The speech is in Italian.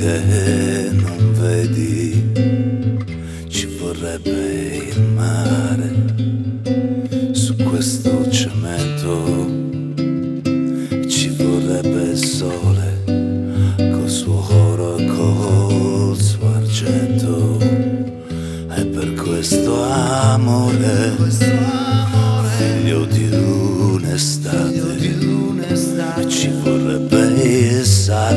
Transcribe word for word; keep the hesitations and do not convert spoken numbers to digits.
che non vedi, ci vorrebbe il mare su questo cemento, ci vorrebbe il sole col suo oro e col suo argento. E per questo amore, figlio di un'estate, ci vorrebbe il sale